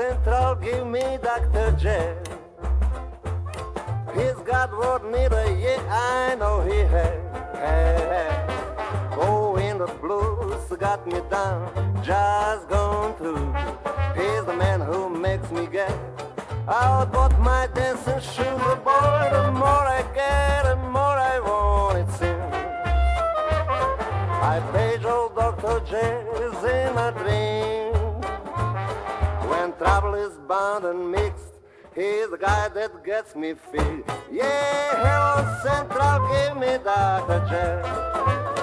Central, give me Dr. J. He's got what neither, yeah, I know he has. Oh, in the blues got me down, just gone through. He's the man who makes me get out but my dancing shoes. Boy, the more I get, the more I want it seems. I page old Dr. J's in a dream. When trouble is bound and mixed, he's the guy that gets me fixed. Yeah, hello Central, give me Dr. J.